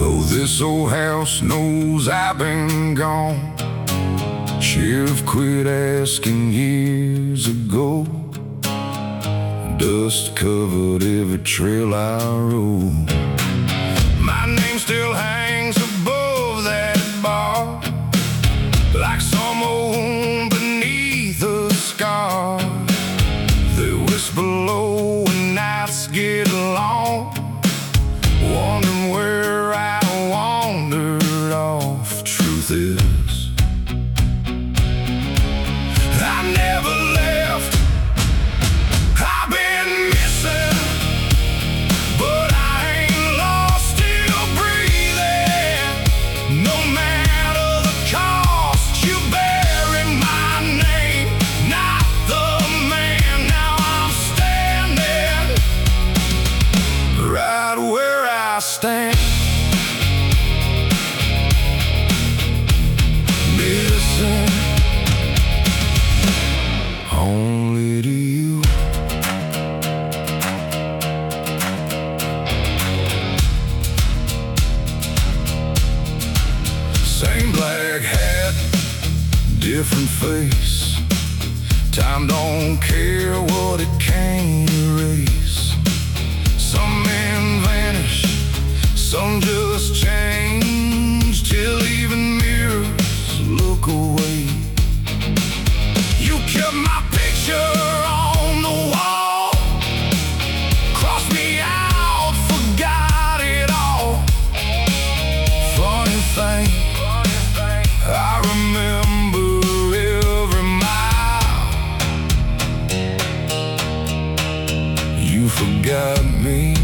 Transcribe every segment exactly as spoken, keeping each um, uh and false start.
Though this old house knows I've been gone, sheriff quit asking years ago. Dust covered every trail I rode. My name still hangs above that bar, like some old beneath a scar. They whisper low when nights get long, wondering where I wandered off. Truth is, I never left. I've been missing, but I ain't lost, still breathing. No matter the cost, you bury my name, not the man. Now I'm standing right where I stand. Missing only to you. Same black hat, different face. Time don't care what it can't erase. Some men vanish, some just change, till even mirrors look away. You kept my picture on the wall, crossed me out, forgot it all. Funny thing, I remember every mile. You forgot me,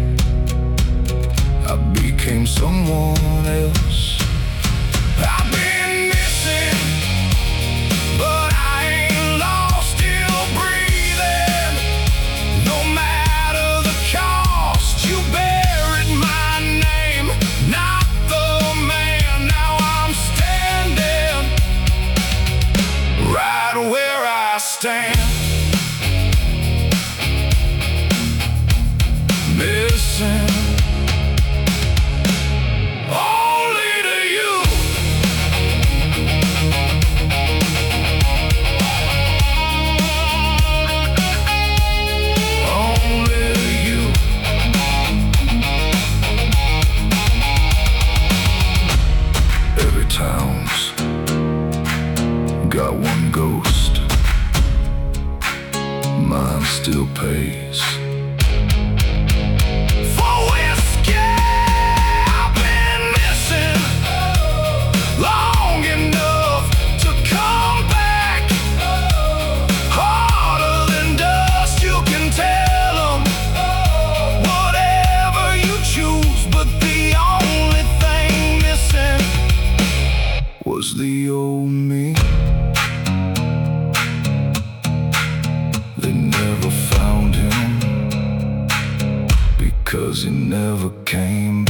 I became someone else. I've been missing, but I ain't lost, still breathing. No matter the cost, you buried my name, not the man. Now I'm standing right where I stand. Missing only to you. Only to you. Every town's got one ghost, mine still pays. For whiskey, I've been missing long enough to come back. Harder than dust, you can tell 'em whatever you choose, but the only thing missing was the old me. They never found him because he never came